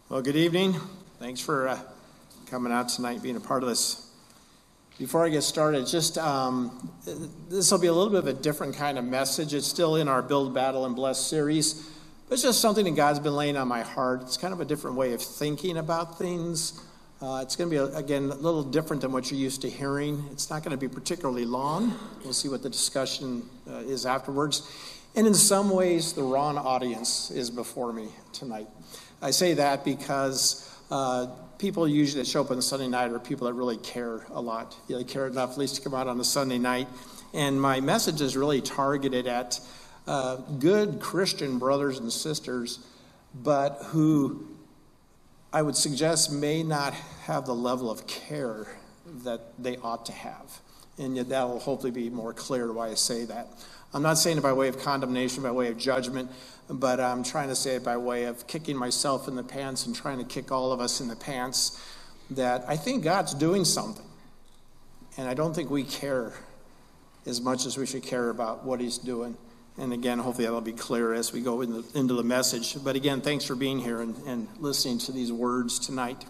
Well, good evening. Thanks for coming out tonight, being a part of this. Before I get started, this will be a little bit of a different kind of message. It's still in our Build, Battle, and Bless series, but it's just something that God's been laying on my heart. It's kind of a different way of thinking about things. It's going to be, again, a little different than what you're used to hearing. It's not going to be particularly long. We'll see what the discussion is afterwards. And in some ways, the wrong audience is before me tonight. I say that because people usually that show up on the Sunday night are people that really care a lot. They care enough at least to come out on the Sunday night. And my message is really targeted at good Christian brothers and sisters, but who I would suggest may not have the level of care that they ought to have. And yet that will hopefully be more clear why I say that. I'm not saying it by way of condemnation, by way of judgment, but I'm trying to say it by way of kicking myself in the pants and trying to kick all of us in the pants that I think God's doing something. And I don't think we care as much as we should care about what he's doing. And again, hopefully that'll be clear as we go into the message. But again, thanks for being here and listening to these words tonight.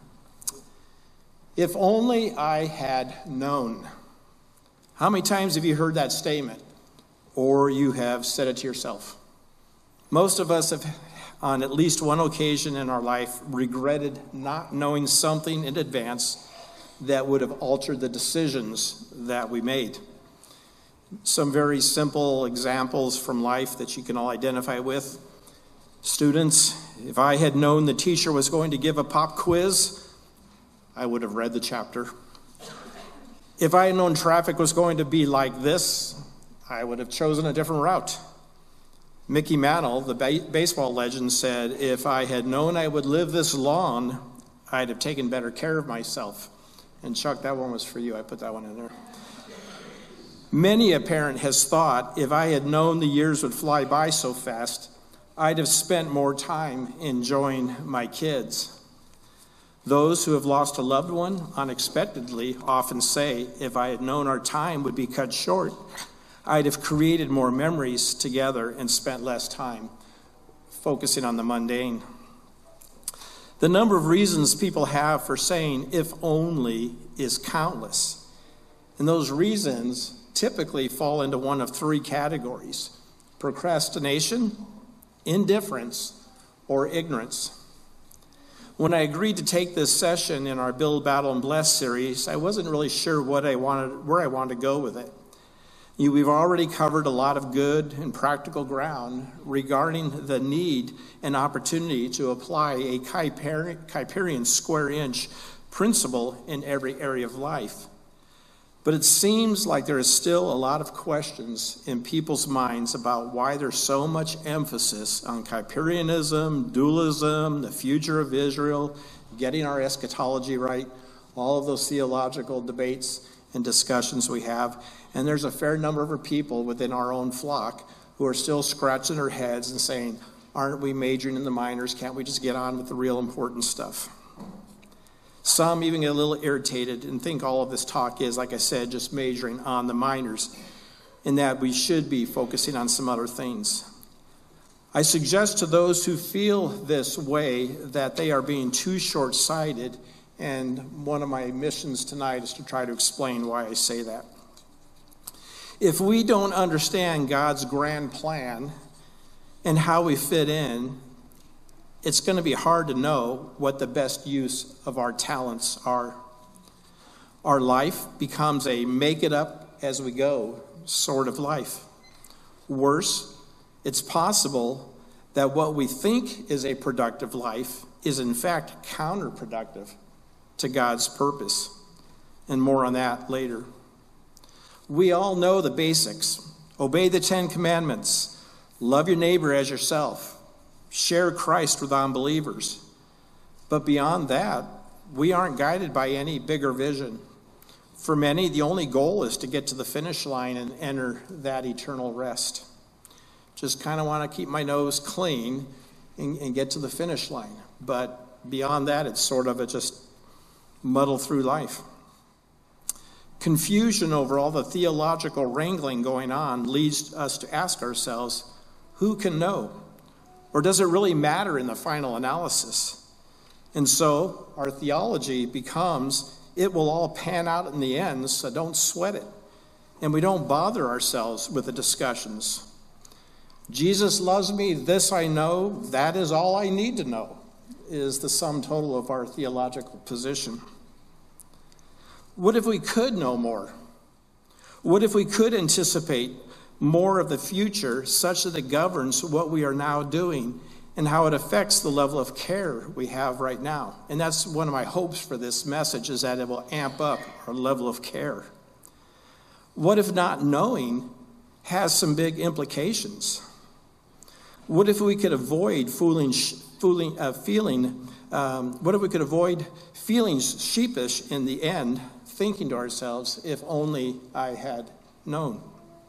If only I had known. How many times have you heard that statement? Or you have said it to yourself? Most of us have, on at least one occasion in our life, regretted not knowing something in advance that would have altered the decisions that we made. Some very simple examples from life that you can all identify with. Students, if I had known the teacher was going to give a pop quiz, I would have read the chapter. If I had known traffic was going to be like this, I would have chosen a different route. Mickey Mantle, the baseball legend, said, if I had known I would live this long, I'd have taken better care of myself. And Chuck, that one was for you. I put that one in there. Many a parent has thought, if I had known the years would fly by so fast, I'd have spent more time enjoying my kids. Those who have lost a loved one unexpectedly often say, if I had known our time would be cut short, I'd have created more memories together and spent less time focusing on the mundane. The number of reasons people have for saying, if only, is countless. And those reasons typically fall into one of three categories: procrastination, indifference, or ignorance. When I agreed to take this session in our Build, Battle, and Bless series, I wasn't really sure where I wanted to go with it. We've already covered a lot of good and practical ground regarding the need and opportunity to apply a Kuyperian square inch principle in every area of life. But it seems like there is still a lot of questions in people's minds about why there's so much emphasis on Kuyperianism, dualism, the future of Israel, getting our eschatology right, all of those theological debates and discussions we have. And there's a fair number of people within our own flock who are still scratching their heads and saying, aren't we majoring in the minors? Can't we just get on with the real important stuff? Some even get a little irritated and think all of this talk is, like I said, just majoring on the minors, and that we should be focusing on some other things. I suggest to those who feel this way that they are being too short-sighted, and one of my missions tonight is to try to explain why I say that. If we don't understand God's grand plan and how we fit in, it's going to be hard to know what the best use of our talents are. Our life becomes a make-it-up-as-we-go sort of life. Worse, it's possible that what we think is a productive life is in fact counterproductive to God's purpose. And more on that later. We all know the basics. Obey the 10 Commandments. Love your neighbor as yourself. Share Christ with unbelievers. But beyond that, we aren't guided by any bigger vision. For many, the only goal is to get to the finish line and enter that eternal rest. Just kind of want to keep my nose clean and get to the finish line. But beyond that, it's sort of a just muddle through life. Confusion over all the theological wrangling going on leads us to ask ourselves, who can know? Or does it really matter in the final analysis? And so our theology becomes, it will all pan out in the end, so don't sweat it. And we don't bother ourselves with the discussions. Jesus loves me, this I know, that is all I need to know, is the sum total of our theological position. What if we could know more? What if we could anticipate more of the future such that it governs what we are now doing and how it affects the level of care we have right now? And that's one of my hopes for this message, is that it will amp up our level of care. What if not knowing has some big implications? What if we could avoid feeling sheepish in the end, thinking to ourselves, if only I had known?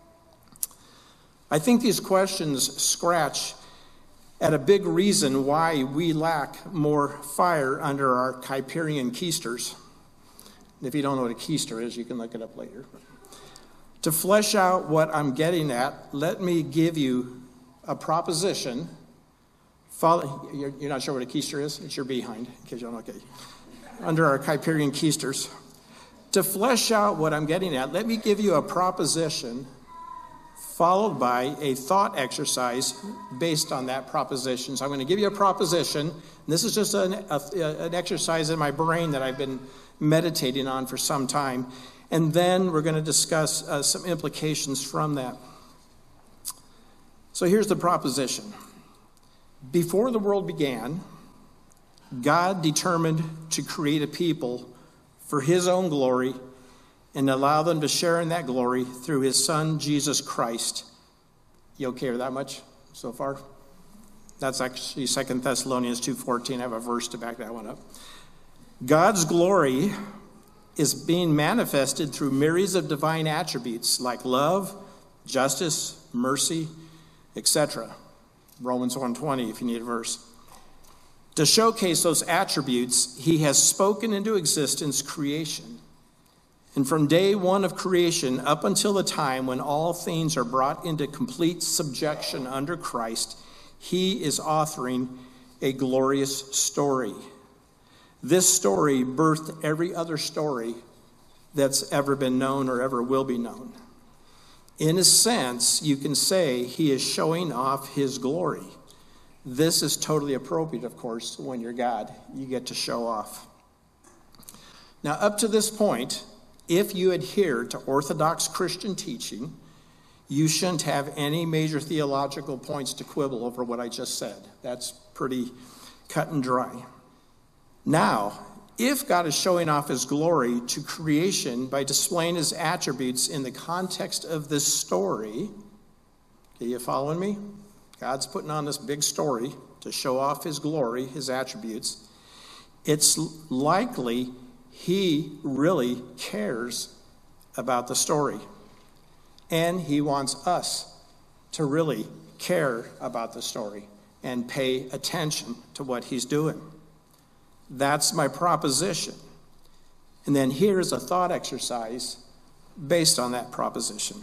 I think these questions scratch at a big reason why we lack more fire under our Kuyperian keisters. If you don't know what a keister is, you can look it up later. To flesh out what I'm getting at, let me give you a proposition. You're not sure what a keister is? It's your behind, in case you don't know. Okay. Under our Kuyperian keisters. To flesh out what I'm getting at, let me give you a proposition followed by a thought exercise based on that proposition. So I'm going to give you a proposition. And this is just an exercise in my brain that I've been meditating on for some time. And then we're going to discuss some implications from that. So here's the proposition. Before the world began, God determined to create a people for his own glory and allow them to share in that glory through his Son, Jesus Christ. You okay with that much so far? That's actually 2 Thessalonians 2:14. I have a verse to back that one up. God's glory is being manifested through myriads of divine attributes like love, justice, mercy, etc. Romans 1:20, if you need a verse. To showcase those attributes, he has spoken into existence creation. And from day one of creation up until the time when all things are brought into complete subjection under Christ, he is authoring a glorious story. This story birthed every other story that's ever been known or ever will be known. In a sense, you can say he is showing off his glory. This is totally appropriate, of course, when you're God. You get to show off. Now, up to this point, if you adhere to Orthodox Christian teaching, you shouldn't have any major theological points to quibble over what I just said. That's pretty cut and dry. Now, if God is showing off his glory to creation by displaying his attributes in the context of this story, are you following me? God's putting on this big story to show off his glory, his attributes. It's likely he really cares about the story. And he wants us to really care about the story and pay attention to what he's doing. That's my proposition. And then here's a thought exercise based on that proposition.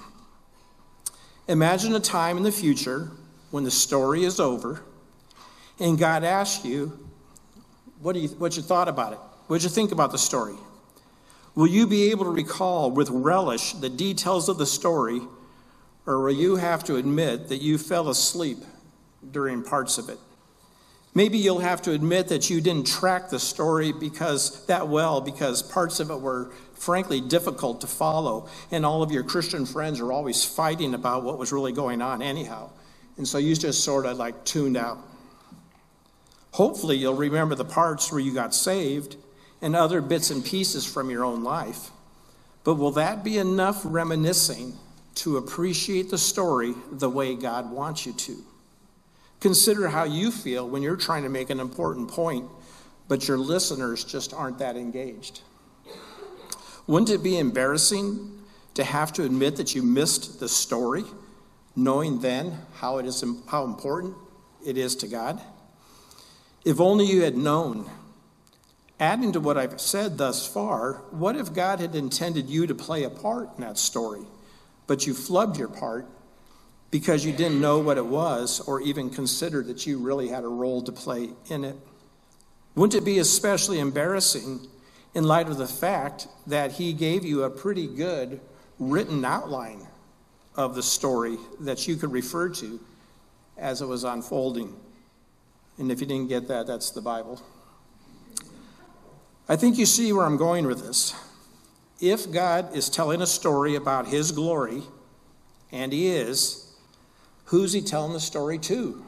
Imagine a time in the future when the story is over and God asks you, what's your thought about it? What did you think about the story? Will you be able to recall with relish the details of the story, or will you have to admit that you fell asleep during parts of it? Maybe you'll have to admit that you didn't track the story because parts of it were frankly difficult to follow, and all of your Christian friends are always fighting about what was really going on anyhow. And so you just sort of like tuned out. Hopefully you'll remember the parts where you got saved and other bits and pieces from your own life. But will that be enough reminiscing to appreciate the story the way God wants you to? Consider how you feel when you're trying to make an important point, but your listeners just aren't that engaged. Wouldn't it be embarrassing to have to admit that you missed the story, knowing then how important it is to God? If only you had known. Adding to what I've said thus far, what if God had intended you to play a part in that story, but you flubbed your part because you didn't know what it was or even consider that you really had a role to play in it? Wouldn't it be especially embarrassing in light of the fact that he gave you a pretty good written outline of the story that you could refer to as it was unfolding? And if you didn't get that, that's the Bible. I think you see where I'm going with this. If God is telling a story about his glory, and he is, who's he telling the story to?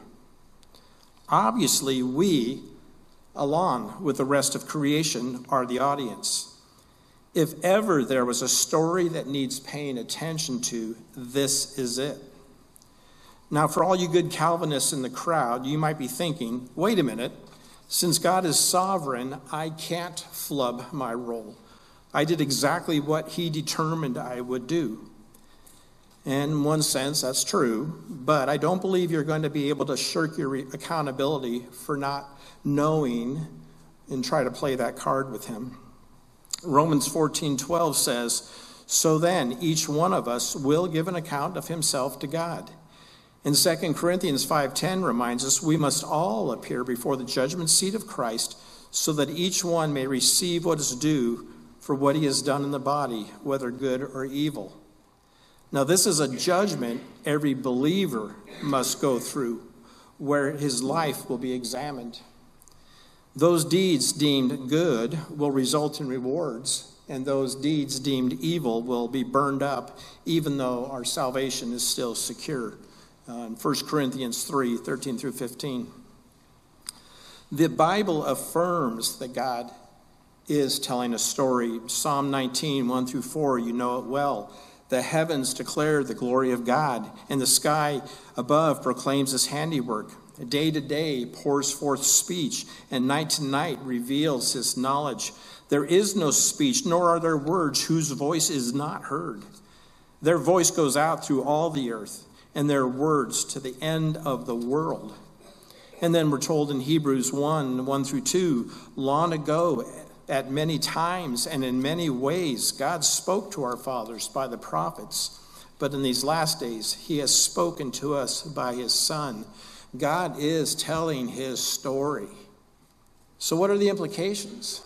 Obviously, we, along with the rest of creation, are the audience. If ever there was a story that needs paying attention to, this is it. Now, for all you good Calvinists in the crowd, you might be thinking, wait a minute, since God is sovereign, I can't flub my role. I did exactly what he determined I would do. And in one sense, that's true, but I don't believe you're going to be able to shirk your accountability for not knowing and try to play that card with him. Romans 14:12 says, so then each one of us will give an account of himself to God. And 2 Corinthians 5:10 reminds us we must all appear before the judgment seat of Christ so that each one may receive what is due for what he has done in the body, whether good or evil. Now, this is a judgment every believer must go through, where his life will be examined. Those deeds deemed good will result in rewards, and those deeds deemed evil will be burned up, even though our salvation is still secure. In 1 Corinthians 3:13 through 15. The Bible affirms that God is telling a story. Psalm 19, 1 through 4, you know it well. The heavens declare the glory of God, and the sky above proclaims his handiwork. Day to day pours forth speech, and night to night reveals his knowledge. There is no speech, nor are there words whose voice is not heard. Their voice goes out through all the earth, and their words to the end of the world. And then we're told in Hebrews 1 through 2, long ago, at many times and in many ways, God spoke to our fathers by the prophets. But in these last days, he has spoken to us by his Son. God is telling his story. So what are the implications?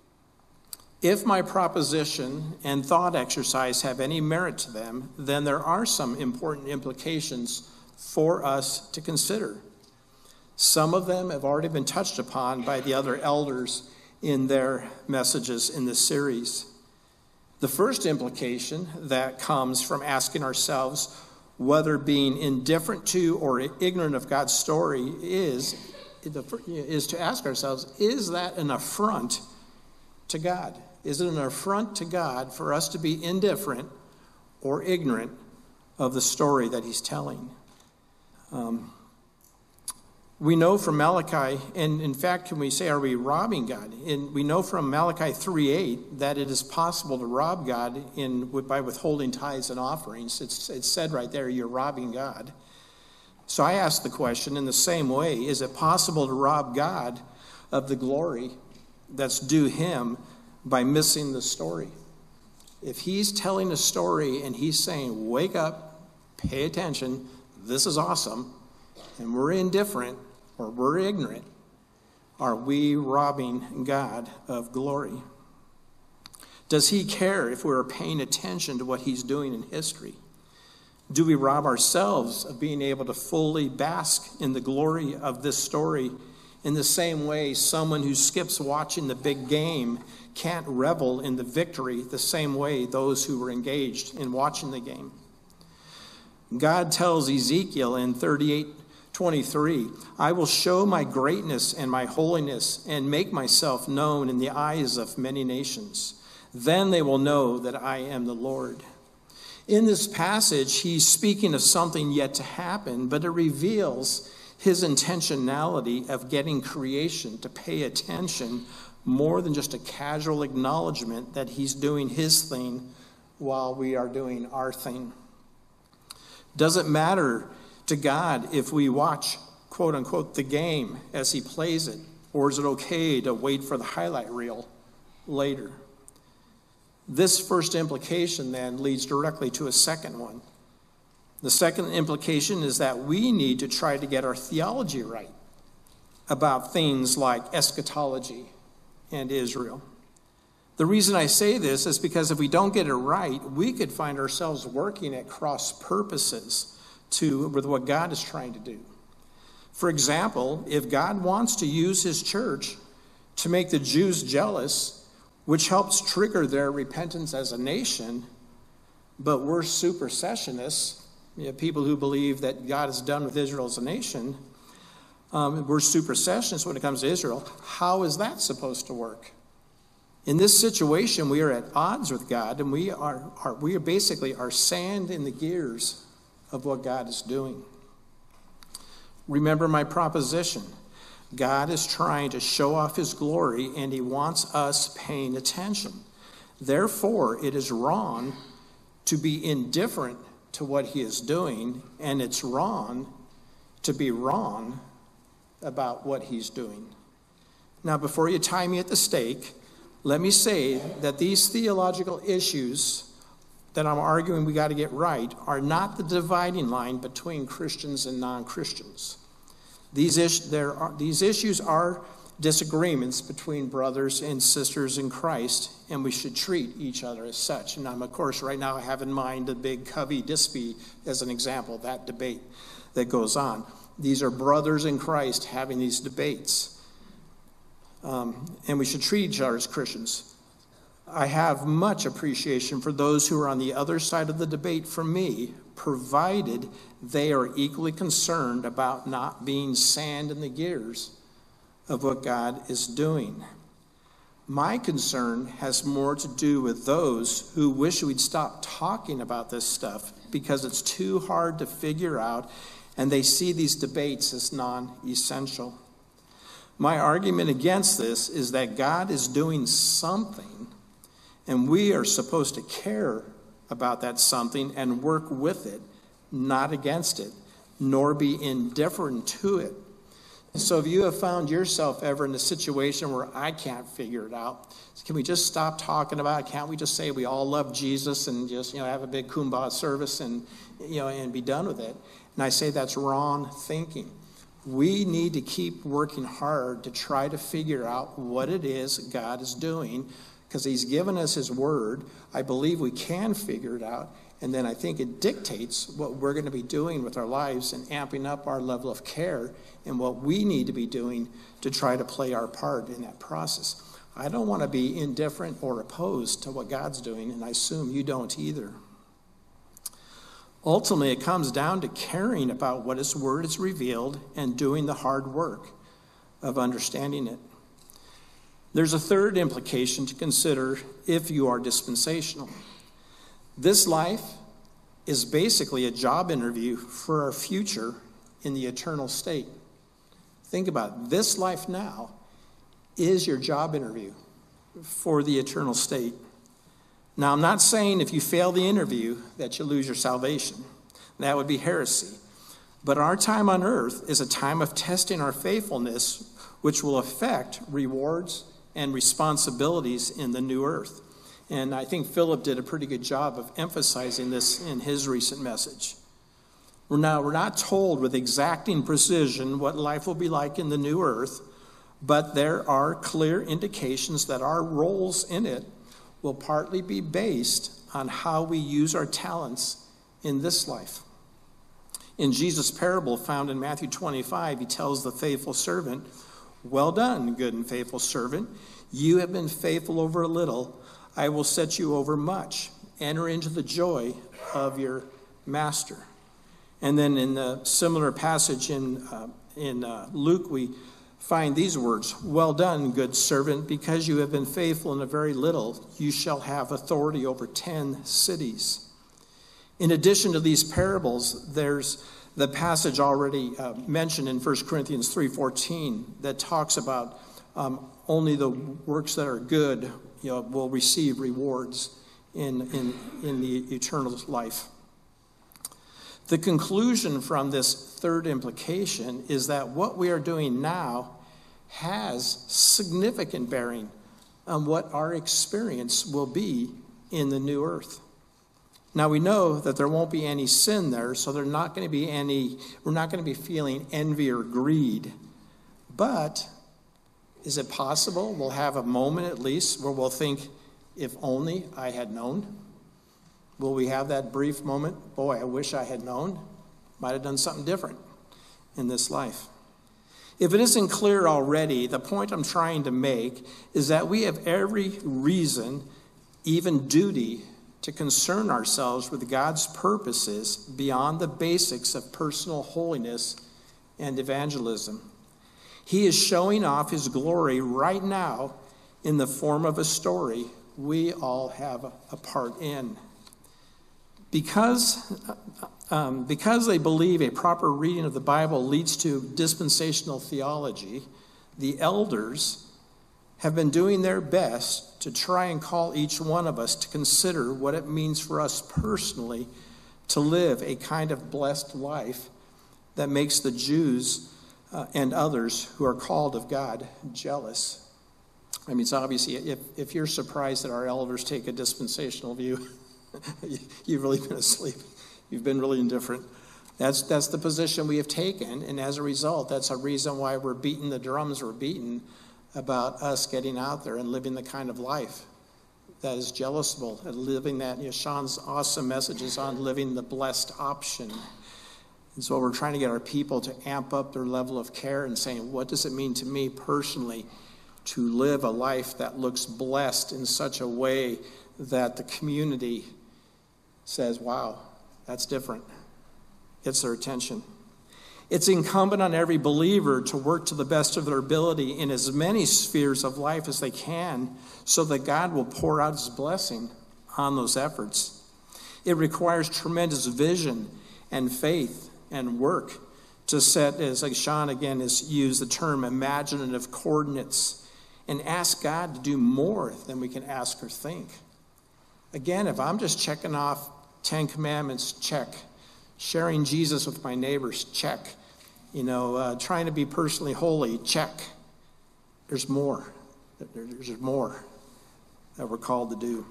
If my proposition and thought exercise have any merit to them, then there are some important implications for us to consider. Some of them have already been touched upon by the other elders in their messages in this series. The first implication that comes from asking ourselves whether being indifferent to or ignorant of God's story is to ask ourselves, is that an affront to God? Is it an affront to God for us to be indifferent or ignorant of the story that he's telling? We know from Malachi, and in fact, can we say, are we robbing God? We know from Malachi 3:8 that it is possible to rob God by withholding tithes and offerings. It's said right there, you're robbing God. So I ask the question in the same way, is it possible to rob God of the glory that's due him by missing the story? If he's telling a story and he's saying, wake up, pay attention, this is awesome, and we're indifferent or we're ignorant, are we robbing God of glory? Does he care if we're paying attention to what he's doing in history? Do we rob ourselves of being able to fully bask in the glory of this story in the same way someone who skips watching the big game can't revel in the victory the same way those who were engaged in watching the game? God tells Ezekiel in 38:23, I will show my greatness and my holiness and make myself known in the eyes of many nations. Then they will know that I am the Lord. In this passage, he's speaking of something yet to happen, but it reveals his intentionality of getting creation to pay attention more than just a casual acknowledgement that he's doing his thing while we are doing our thing. Does it matter to God if we watch, quote unquote, the game as he plays it? Or is it okay to wait for the highlight reel later? This first implication then leads directly to a second one. The second implication is that we need to try to get our theology right. about things like eschatology and Israel. The reason I say this is because if we don't get it right, we could find ourselves working at cross purposes with what God is trying to do. For example, if God wants to use his church to make the Jews jealous, which helps trigger their repentance as a nation, but we're supersessionists, people who believe that God is done with Israel as a nation, we're supersessionists when it comes to Israel. How is that supposed to work? In this situation, we are at odds with God, and we are basically sand in the gears of what God is doing. Remember my proposition. God is trying to show off his glory, and he wants us paying attention. Therefore, it is wrong to be indifferent to what he is doing, and it's wrong to be wrong about what he's doing. Now, before you tie me at the stake, let me say that these theological issues that I'm arguing we got to get right are not the dividing line between Christians and non-Christians. These issues are disagreements between brothers and sisters in Christ, and we should treat each other as such. And of course, right now I have in mind the big Covey-Dispy as an example, that debate that goes on. These are brothers in Christ having these debates. And we should treat each other as Christians. I have much appreciation for those who are on the other side of the debate from me, provided they are equally concerned about not being sand in the gears of what God is doing. My concern has more to do with those who wish we'd stop talking about this stuff because it's too hard to figure out, and they see these debates as non-essential. My argument against this is that God is doing something, and we are supposed to care about that something and work with it, not against it, nor be indifferent to it. So if you have found yourself ever in a situation where I can't figure it out, can we just stop talking about it? Can't we just say we all love Jesus and just have a big kumbaya service and be done with it? And I say that's wrong thinking. We need to keep working hard to try to figure out what it is God is doing, because he's given us his word. I believe we can figure it out, and then I think it dictates what we're going to be doing with our lives and amping up our level of care and what we need to be doing to try to play our part in that process. I don't want to be indifferent or opposed to what God's doing, and I assume you don't either. Ultimately, it comes down to caring about what his word has revealed and doing the hard work of understanding it. There's a third implication to consider if you are dispensational. This life is basically a job interview for our future in the eternal state. Think about it. This life now is your job interview for the eternal state. Now, I'm not saying if you fail the interview that you lose your salvation. That would be heresy. But our time on earth is a time of testing our faithfulness, which will affect rewards and responsibilities in the new earth. And I think Philip did a pretty good job of emphasizing this in his recent message. We're not told with exacting precision what life will be like in the new earth, but there are clear indications that our roles in it will partly be based on how we use our talents in this life. In Jesus' parable found in Matthew 25, he tells the faithful servant, "Well done, good and faithful servant. You have been faithful over a little. I will set you over much. Enter into the joy of your master." And then in the similar passage in Luke, we find these words, "Well done, good servant, because you have been faithful in a very little, you shall have authority over 10 cities. In addition to these parables, there's the passage already mentioned in 1 Corinthians 3:14 that talks about only the works that are good will receive rewards in the eternal life. The conclusion from this third implication is that what we are doing now has significant bearing on what our experience will be in the new earth. Now we know that there won't be any sin there, so we're not going to be feeling envy or greed. But is it possible we'll have a moment at least where we'll think, if only I had known? Will we have that brief moment? Boy, I wish I had known. Might have done something different in this life. If it isn't clear already, the point I'm trying to make is that we have every reason, even duty, to concern ourselves with God's purposes beyond the basics of personal holiness and evangelism. He is showing off his glory right now in the form of a story we all have a part in. Because they believe a proper reading of the Bible leads to dispensational theology, the elders have been doing their best to try and call each one of us to consider what it means for us personally to live a kind of blessed life that makes the Jews and others who are called of God jealous. I mean, it's obviously, if you're surprised that our elders take a dispensational view, you've really been asleep. You've been really indifferent. That's the position we have taken, and as a result, that's a reason why we're beating the drums we're beating about us getting out there and living the kind of life that is jealousable, and living that. Sean's awesome messages on living the blessed option. And so we're trying to get our people to amp up their level of care and saying, what does it mean to me personally to live a life that looks blessed in such a way that the community says, wow, that's different. Gets their attention. It's incumbent on every believer to work to the best of their ability in as many spheres of life as they can so that God will pour out his blessing on those efforts. It requires tremendous vision and faith and work to set, as like Sean again has used the term, imaginative coordinates, and ask God to do more than we can ask or think. Again, if I'm just checking off 10 Commandments, check. Sharing Jesus with my neighbors, check. Trying to be personally holy, check. There's more. There's more that we're called to do.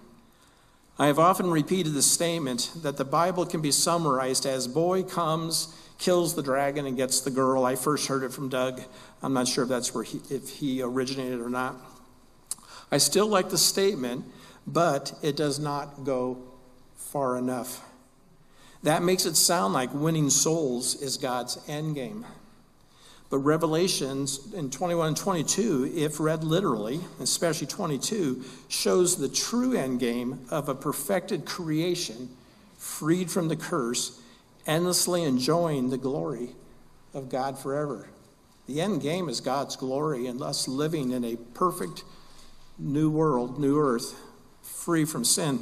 I have often repeated the statement that the Bible can be summarized as boy comes, kills the dragon, and gets the girl. I first heard it from Doug. I'm not sure if that's if he originated or not. I still like the statement, but it does not go far enough. That makes it sound like winning souls is God's end game. But Revelations in 21 and 22, if read literally, especially 22, shows the true end game of a perfected creation, freed from the curse, endlessly enjoying the glory of God forever. The end game is God's glory and us living in a perfect new world, new earth, free from sin.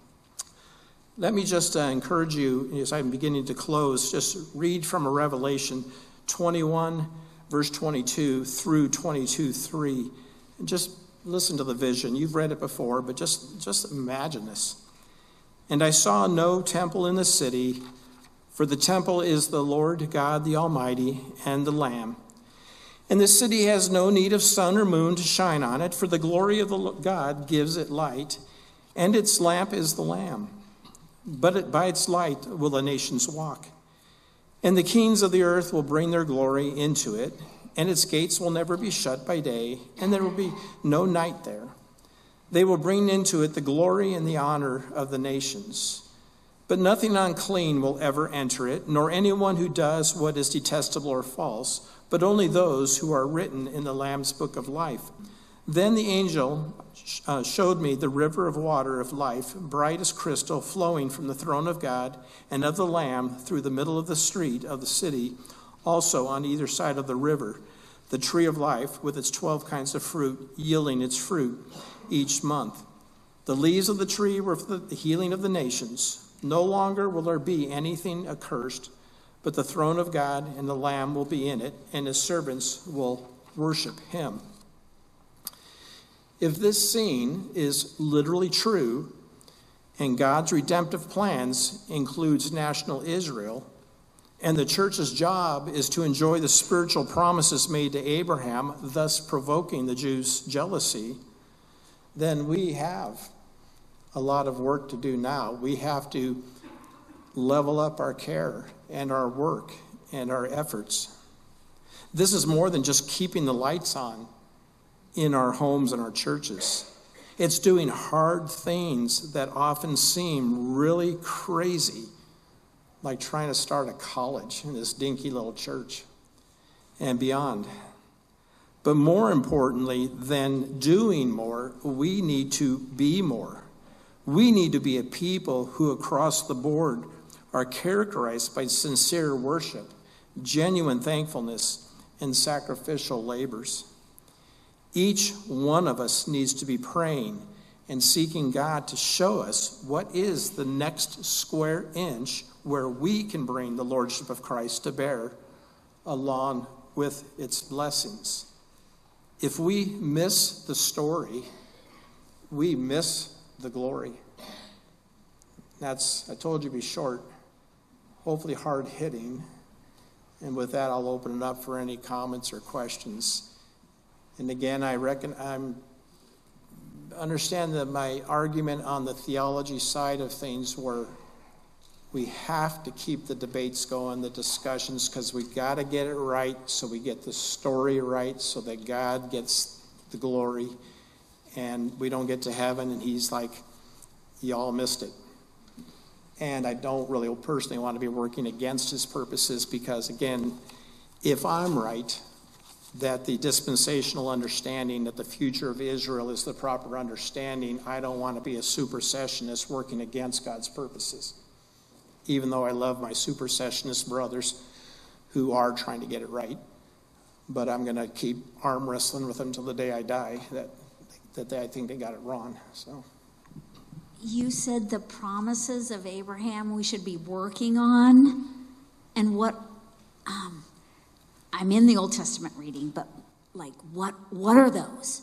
Let me just encourage you, as I'm beginning to close, just read from a Revelation 21, verse 22 through 22:3. And just listen to the vision. You've read it before, but just imagine this. And I saw no temple in the city, for the temple is the Lord God the Almighty and the Lamb. And the city has no need of sun or moon to shine on it, for the glory of the God gives it light, and its lamp is the Lamb. But by its light will the nations walk. And the kings of the earth will bring their glory into it, and its gates will never be shut by day, and there will be no night there. They will bring into it the glory and the honor of the nations. But nothing unclean will ever enter it, nor anyone who does what is detestable or false, but only those who are written in the Lamb's book of life. Then the angel showed me the river of water of life, bright as crystal, flowing from the throne of God and of the Lamb through the middle of the street of the city, also on either side of the river, the tree of life with its 12 kinds of fruit, yielding its fruit each month. The leaves of the tree were for the healing of the nations. No longer will there be anything accursed, but the throne of God and the Lamb will be in it, and his servants will worship him. If this scene is literally true, and God's redemptive plans includes national Israel, and the church's job is to enjoy the spiritual promises made to Abraham, thus provoking the Jews' jealousy, then we have a lot of work to do now. We have to level up our care and our work and our efforts. This is more than just keeping the lights on in our homes and our churches. It's doing hard things that often seem really crazy, like trying to start a college in this dinky little church and beyond. But more importantly than doing more, we need to be more. We need to be a people who across the board are characterized by sincere worship, genuine thankfulness, and sacrificial labors. Each one of us needs to be praying and seeking God to show us what is the next square inch where we can bring the Lordship of Christ to bear along with its blessings. If we miss the story, we miss the glory. I told you, be short, hopefully hard hitting. And with that, I'll open it up for any comments or questions. And again, I understand that my argument on the theology side of things where we have to keep the debates going, the discussions, because we got to get it right so we get the story right so that God gets the glory and we don't get to heaven and he's like, y'all missed it. And I don't really personally want to be working against his purposes because, again, if I'm right, that the dispensational understanding that the future of Israel is the proper understanding, I don't want to be a supersessionist working against God's purposes, even though I love my supersessionist brothers who are trying to get it right. But I'm going to keep arm wrestling with them till the day I die, that I think they got it wrong. So. You said the promises of Abraham we should be working on, and what I'm in the Old Testament reading, but like what are those?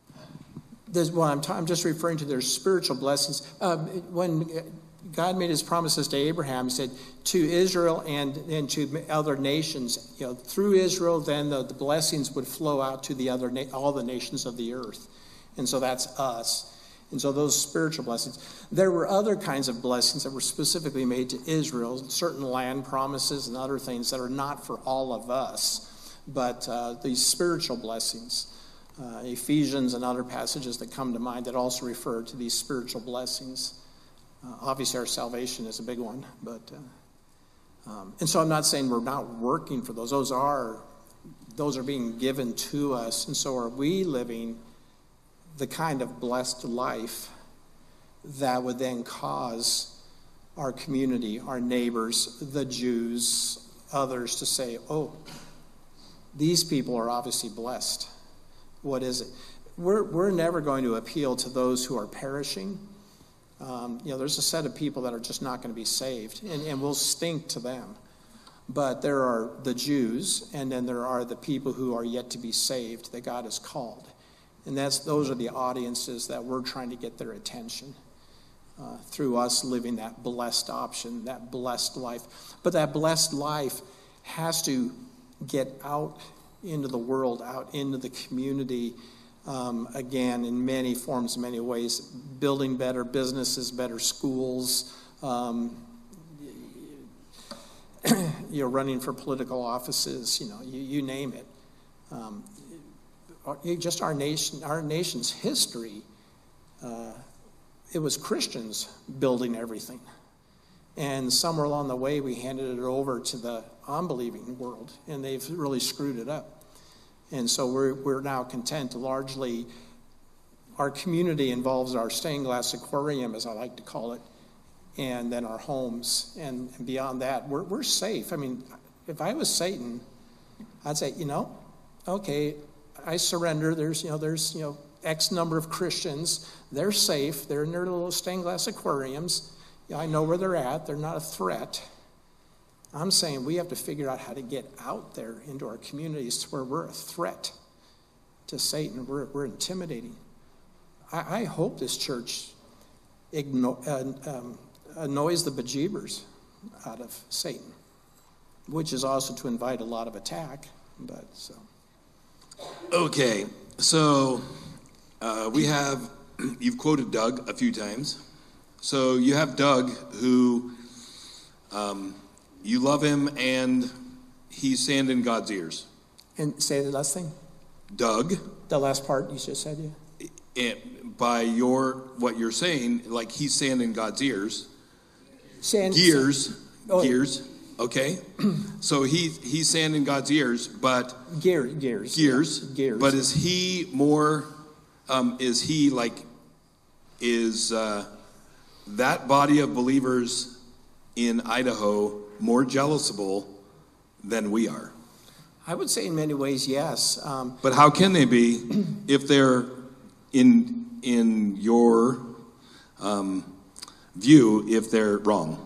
I'm just referring to their spiritual blessings. When God made his promises to Abraham, he said to Israel and to other nations, through Israel, then the blessings would flow out to all the nations of the earth. And so that's us. And so those spiritual blessings. There were other kinds of blessings that were specifically made to Israel, certain land promises and other things that are not for all of us, but these spiritual blessings. Ephesians and other passages that come to mind that also refer to these spiritual blessings. Obviously our salvation is a big one, but and so I'm not saying we're not working for those. Those are being given to us, and so are we living the kind of blessed life that would then cause our community, our neighbors, the Jews, others to say, oh, these people are obviously blessed. What is it? We're never going to appeal to those who are perishing. There's a set of people that are just not going to be saved, and we'll stink to them. But there are the Jews, and then there are the people who are yet to be saved that God has called. And those are the audiences that we're trying to get their attention through us living that blessed option, that blessed life. But that blessed life has to get out into the world, out into the community, again, in many forms, many ways, building better businesses, better schools, running for political offices, you name it. Just our nation's history, it was Christians building everything. And somewhere along the way, we handed it over to the unbelieving world, and they've really screwed it up. And so we're now content to largely, our community involves our stained glass aquarium, as I like to call it, and then our homes. And beyond that, we're safe. I mean, if I was Satan, I'd say, okay, I surrender. There's X number of Christians. They're safe. They're in their little stained glass aquariums. I know where they're at. They're not a threat. I'm saying we have to figure out how to get out there into our communities to where we're a threat to Satan. We're intimidating. I hope this church annoys the bejeebers out of Satan, which is also to invite a lot of attack. But so. Okay, so you've quoted Doug a few times. So you have Doug who, you love him and he's sand in God's ears. And say the last thing, Doug, the last part you just said, yeah. by what you're saying, like he's saying in God's ears, Saying, gears, Oh. gears, okay? So he's saying in God's ears, but Gears. Gears. But is he more, is that body of believers in Idaho more jealousable than we are? I would say in many ways, yes. But how can they be if they're in your view, if they're wrong?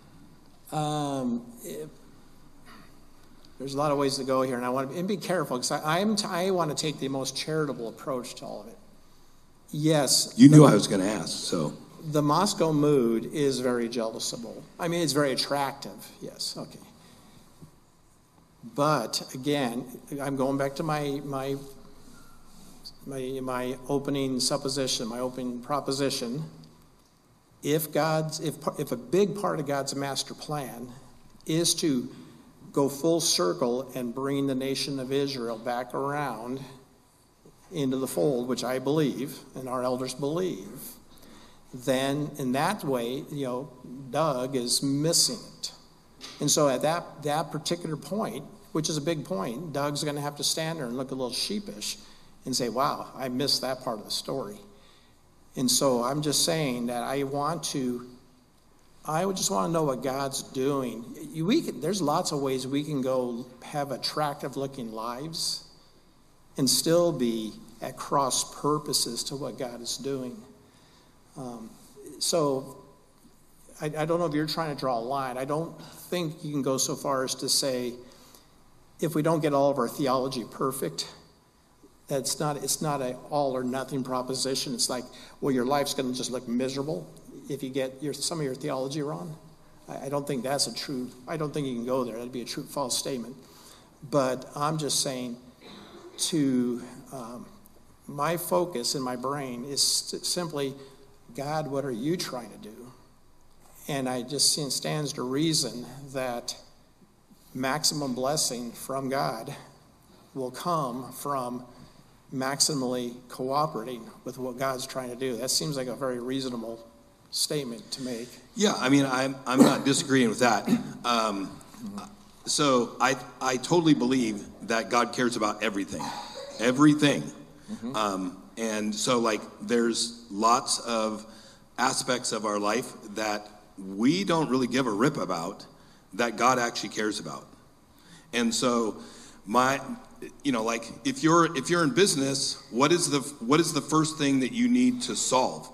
There's a lot of ways to go here, and I want to be careful because I want to take the most charitable approach to all of it. Yes. You knew I was going to ask, so. The Moscow mood is very jealousable. I mean, it's very attractive. Yes. Okay. But again, I'm going back to my opening supposition, my opening proposition. If a big part of God's master plan is to go full circle and bring the nation of Israel back around into the fold, which I believe and our elders believe, then in that way, Doug is missing it. And so at that particular point, which is a big point, Doug's going to have to stand there and look a little sheepish and say, wow, I missed that part of the story. And so I'm just saying that I would just want to know what God's doing. There's lots of ways we can go have attractive looking lives and still be at cross purposes to what God is doing. So I don't know if you're trying to draw a line. I don't think you can go so far as to say, if we don't get all of our theology perfect, it's not an all or nothing proposition. It's like, well, your life's going to just look miserable if you get some of your theology wrong. I don't think that's I don't think you can go there. That'd be a true false statement. But I'm just saying my focus in my brain is simply, God, what are you trying to do? And I just see it stands to reason that maximum blessing from God will come from maximally cooperating with what God's trying to do. That seems like a very reasonable statement to make. Yeah, I mean, I'm not disagreeing with that. So I totally believe that God cares about everything. Mm-hmm. And so there's lots of aspects of our life that we don't really give a rip about that God actually cares about. And so if you're in business, what is the first thing that you need to solve?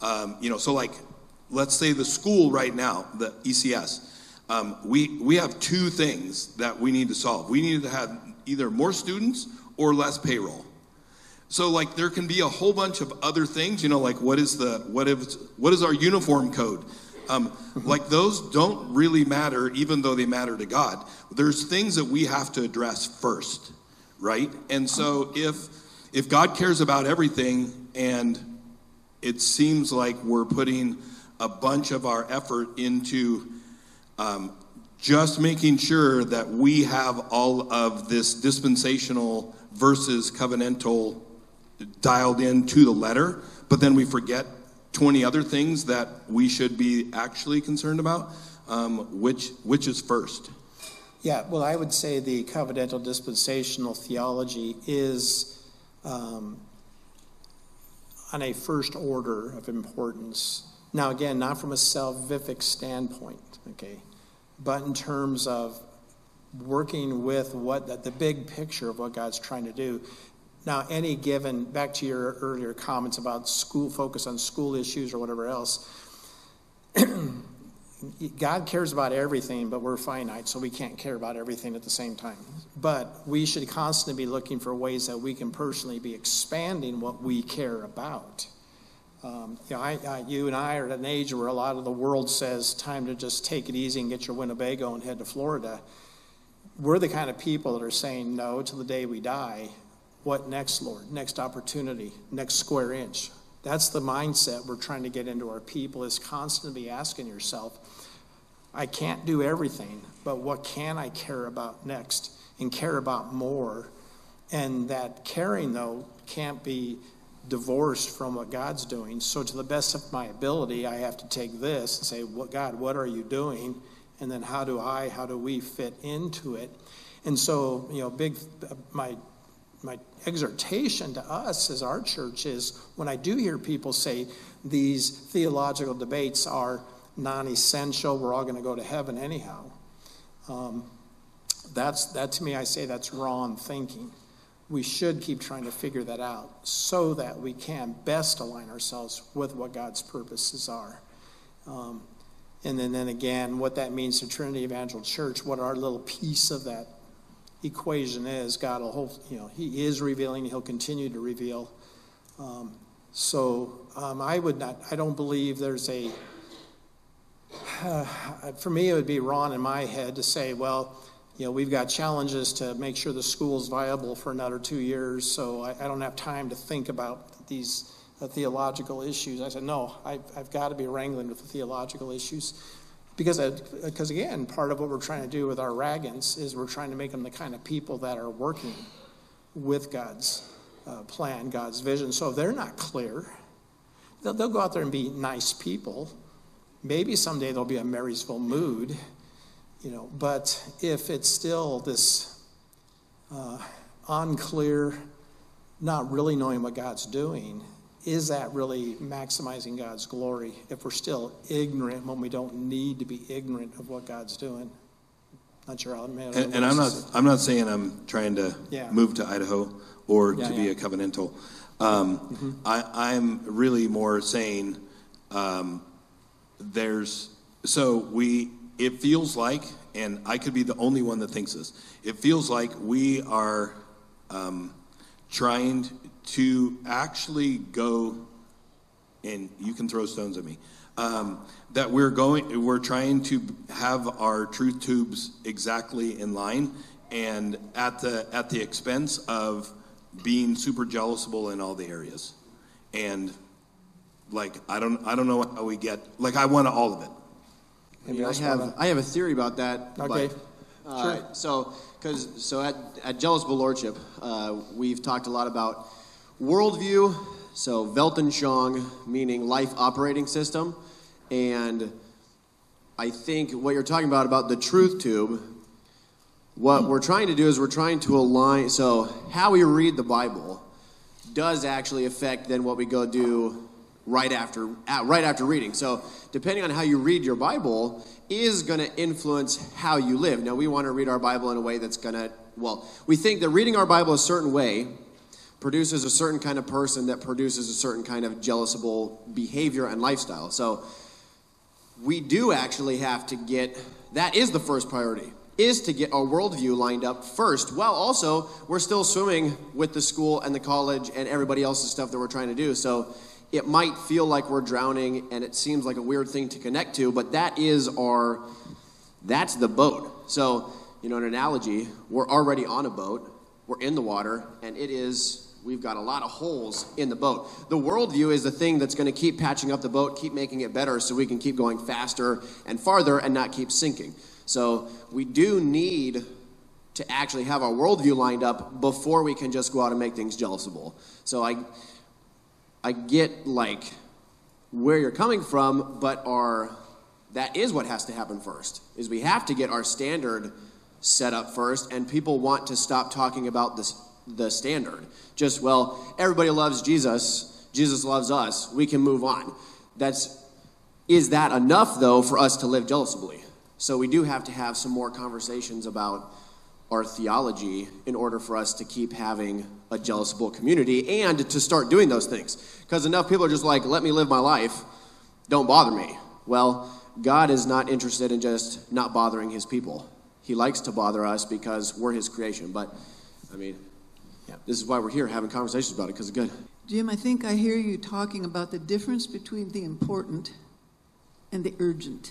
Let's say the school right now, the ECS, we have two things that we need to solve. We need to have either more students or less payroll. So there can be a whole bunch of other things, what is our uniform code? Those don't really matter, even though they matter to God. There's things that we have to address first, right? And so if God cares about everything, and it seems like we're putting a bunch of our effort into just making sure that we have all of this dispensational versus covenantal dialed in to the letter, but then we forget 20 other things that we should be actually concerned about, which is first? Yeah, well, I would say the covenantal dispensational theology is on a first order of importance. Now, again, not from a salvific standpoint, okay, but in terms of working with the big picture of what God's trying to do. Now, back to your earlier comments about focus on school issues or whatever else, God cares about everything, but we're finite, so we can't care about everything at the same time. But we should constantly be looking for ways that we can personally be expanding what we care about. You and I are at an age where a lot of the world says, time to just take it easy and get your Winnebago and head to Florida. We're the kind of people that are saying no till the day we die. What next, Lord? Next opportunity, next square inch. That's the mindset we're trying to get into our people, is constantly asking yourself, I can't do everything, but what can I care about next and care about more And that caring, though, can't be divorced from what God's doing. So to the best of my ability, I have to take this and say, God, what are you doing? And then how do we fit into it? And so, my exhortation to us as our church is, when I do hear people say these theological debates are non-essential, we're all going to go to heaven anyhow, that to me, I say that's wrong thinking. We should keep trying to figure that out so that we can best align ourselves with what God's purposes are. And then again, what that means to Trinity Evangel Church, what our little piece of that equation is, God will He is revealing, He'll continue to reveal. I don't believe there's for me, it would be wrong in my head to say, well, we've got challenges to make sure the school's viable for another 2 years, so I don't have time to think about these theological issues. I said, no, I've got to be wrangling with the theological issues. Because again, part of what we're trying to do with our Ragans is we're trying to make them the kind of people that are working with God's plan, God's vision. So if they're not clear, they'll go out there and be nice people. Maybe someday there'll be a Marysville mood, but if it's still this unclear, not really knowing what God's doing, is that really maximizing God's glory if we're still ignorant when we don't need to be ignorant of what God's doing? Not sure how it may. And I'm not saying I'm trying to move to Idaho or to be a covenantal. I'm really more saying it feels like, and I could be the only one that thinks this, it feels like we are trying to actually go, and you can throw stones at me, that we're trying to have our truth tubes exactly in line, and at the expense of being super jealousable in all the areas. And I don't know how we get, I want all of it. I have a theory about that. Okay. But, sure. So at Jealous Lordship, we've talked a lot about worldview, so Weltanschauung, meaning life operating system, and I think what you're talking about the truth tube, what we're trying to do is we're trying to align, so how we read the Bible does actually affect then what we go do right after reading. So depending on how you read your Bible is going to influence how you live. Now, we want to read our Bible in a way that's going to, we think that reading our Bible a certain way produces a certain kind of person that produces a certain kind of jealousable behavior and lifestyle. So we do actually have to that is the first priority, is to get our worldview lined up first, while also we're still swimming with the school and the college and everybody else's stuff that we're trying to do. So it might feel like we're drowning and it seems like a weird thing to connect to, but that's the boat. So, an analogy, we're already on a boat, we're in the water, and we've got a lot of holes in the boat. The worldview is the thing that's going to keep patching up the boat, keep making it better so we can keep going faster and farther and not keep sinking. So we do need to actually have our worldview lined up before we can just go out and make things jealousable. So I get where you're coming from, but that is what has to happen first, is we have to get our standard set up first, and people want to stop talking about the standard. Just, everybody loves Jesus, Jesus loves us, we can move on. Is that enough, though, for us to live jealously? So we do have to have some more conversations about our theology in order for us to keep having a jealousable community and to start doing those things. Because enough people are just let me live my life, don't bother me. Well, God is not interested in just not bothering his people. He likes to bother us because we're his creation. But, this is why we're here having conversations about it, because it's good. Jim, I think I hear you talking about the difference between the important and the urgent.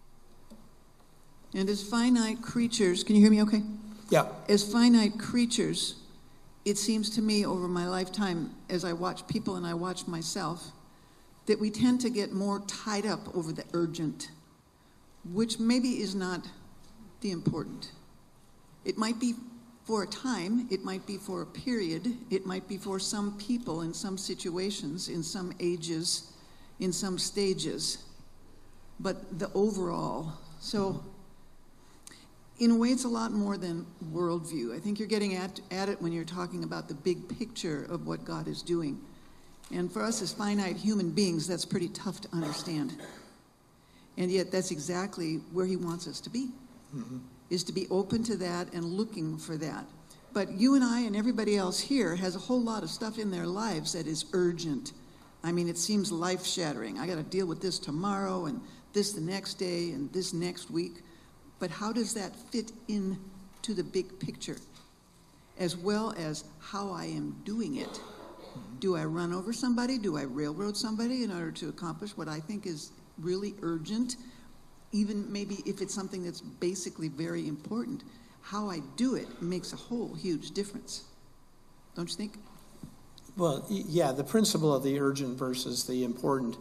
And as finite creatures, can you hear me okay? Yeah. As finite creatures, it seems to me over my lifetime, as I watch people and I watch myself, that we tend to get more tied up over the urgent, which maybe is not the important. It might be for a time, it might be for a period, it might be for some people in some situations, in some ages, in some stages, but the overall. So in a way, it's a lot more than worldview. I think you're getting at it when you're talking about the big picture of what God is doing. And for us as finite human beings, that's pretty tough to understand. And yet that's exactly where he wants us to be, is to be open to that and looking for that. But you and I and everybody else here has a whole lot of stuff in their lives that is urgent. I mean, it seems life-shattering. I got to deal with this tomorrow and this the next day and this next week. But how does that fit into the big picture? As well as how I am doing it. Do I run over somebody? Do I railroad somebody in order to accomplish what I think is really urgent? Even maybe if it's something that's basically very important. How I do it makes a whole huge difference. Don't you think? Well, yeah, the principle of the urgent versus the important.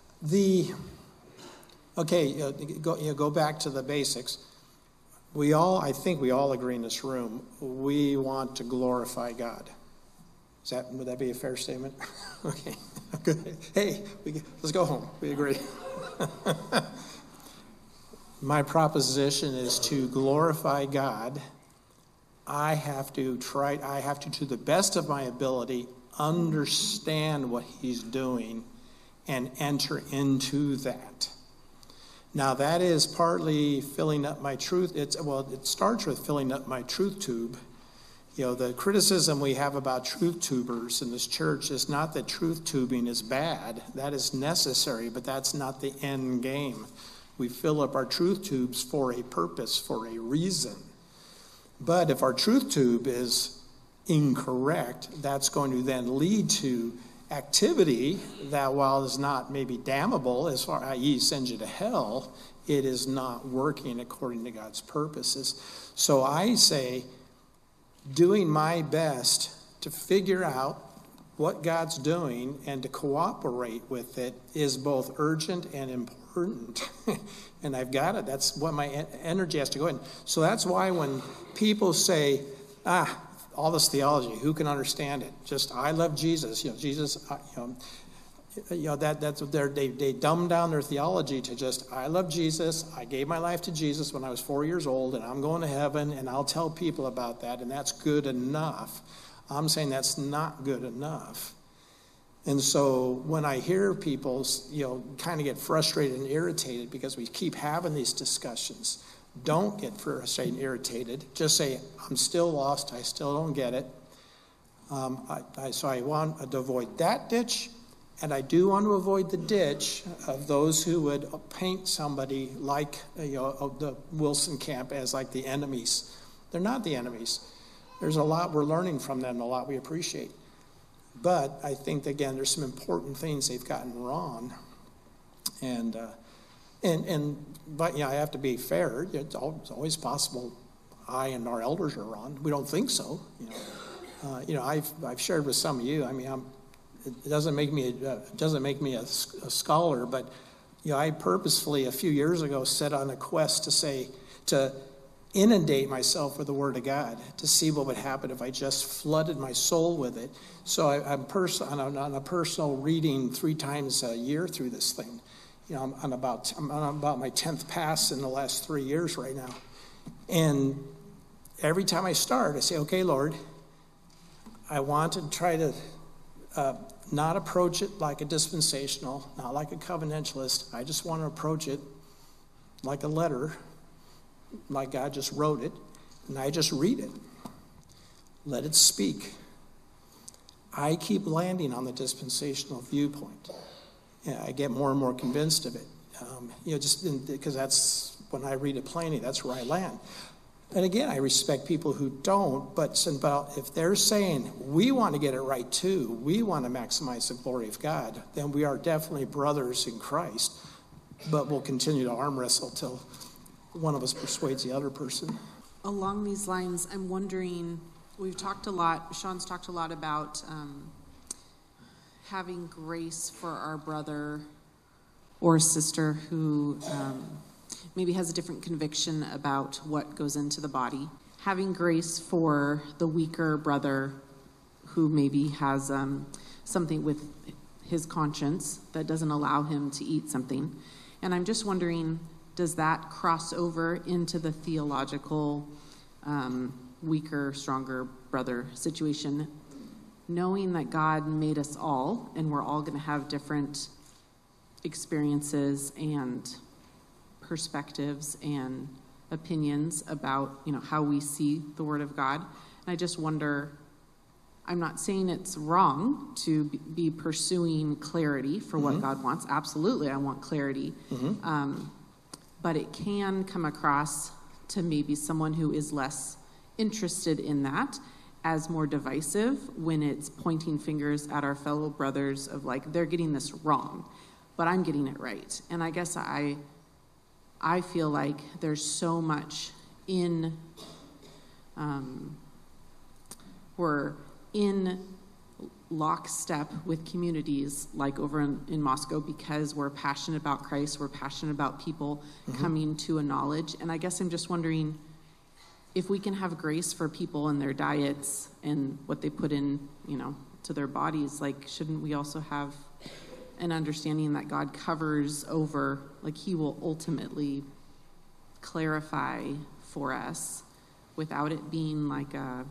Go back to the basics. I think we all agree in this room, we want to glorify God. Would that be a fair statement? Okay, good. Hey, let's go home. We agree. My proposition is to glorify God. I have to, to the best of my ability, understand what he's doing and enter into that. Now, that is partly filling up my truth. It starts with filling up my truth tube. The criticism we have about truth tubers in this church is not that truth tubing is bad. That is necessary, but that's not the end game. We fill up our truth tubes for a purpose, for a reason. But if our truth tube is incorrect, that's going to then lead to activity that, while is not maybe damnable, as far i.e. sends you to hell, it is not working according to God's purposes. So I say, doing my best to figure out what God's doing and to cooperate with it is both urgent and important. And I've got it. That's what my energy has to go in. So that's why when people say, all this theology, who can understand it? Just, I love Jesus. Jesus, that's what they dumb down their theology to just, I love Jesus. I gave my life to Jesus when I was 4 years old, and I'm going to heaven, and I'll tell people about that, and that's good enough. I'm saying that's not good enough. And so when I hear people, kind of get frustrated and irritated because we keep having these discussions, don't get frustrated and irritated. Just say, I'm still lost. I still don't get it. So I want to avoid that ditch, and I do want to avoid the ditch of those who would paint somebody like the Wilson camp as like the enemies. They're not the enemies. There's a lot we're learning from them, a lot we appreciate. But I think, again, there's some important things they've gotten wrong. But I have to be fair. It's always possible I and our elders are wrong. We don't think so. I've shared with some of you. I mean, it doesn't make me a scholar, but I purposefully a few years ago set on a quest to inundate myself with the Word of God, to see what would happen if I just flooded my soul with it. So I'm on a personal reading 3 times a year through this thing. I'm on about my 10th pass in the last 3 years right now. And every time I start, I say, okay, Lord, I want to try to not approach it like a dispensational, not like a covenantalist. I just want to approach it like a letter, like God just wrote it, and I just read it. Let it speak. I keep landing on the dispensational viewpoint. I get more and more convinced of it. Because that's when I read it plainly, that's where I land. And again, I respect people who don't, but if they're saying, we want to get it right too, we want to maximize the glory of God, then we are definitely brothers in Christ, but we'll continue to arm wrestle till one of us persuades the other person. Along these lines, I'm wondering, Sean's talked a lot about having grace for our brother or sister who maybe has a different conviction about what goes into the body. having grace for the weaker brother who maybe has something with his conscience that doesn't allow him to eat something. And I'm just wondering, does that cross over into the theological weaker, stronger brother situation, knowing that God made us all and we're all going to have different experiences and perspectives and opinions about, how we see the Word of God. And I just wonder, I'm not saying it's wrong to be pursuing clarity for what God wants. Absolutely, I want clarity. But it can come across to maybe someone who is less interested in that as more divisive when it's pointing fingers at our fellow brothers of like, they're getting this wrong, but I'm getting it right. And I guess I feel like there's so much in, we're in lockstep with communities like over in Moscow because we're passionate about Christ, we're passionate about people coming to a knowledge. And I guess I'm just wondering if we can have grace for people and their diets and what they put in, to their bodies, like, shouldn't we also have an understanding that God covers over, like, he will ultimately clarify for us without it being like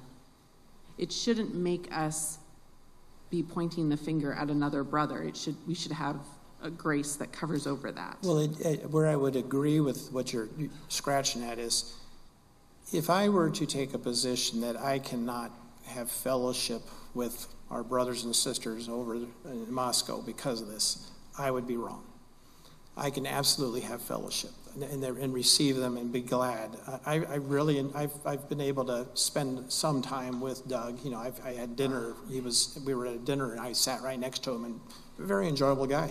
it shouldn't make us be pointing the finger at another brother. We should have a grace that covers over that. Well, where I would agree with what you're scratching at is, if I were to take a position that I cannot have fellowship with our brothers and sisters over in Moscow because of this, I would be wrong. I can absolutely have fellowship and receive them and be glad. I've been able to spend some time with Doug. I had dinner. We were at a dinner and I sat right next to him, and a very enjoyable guy.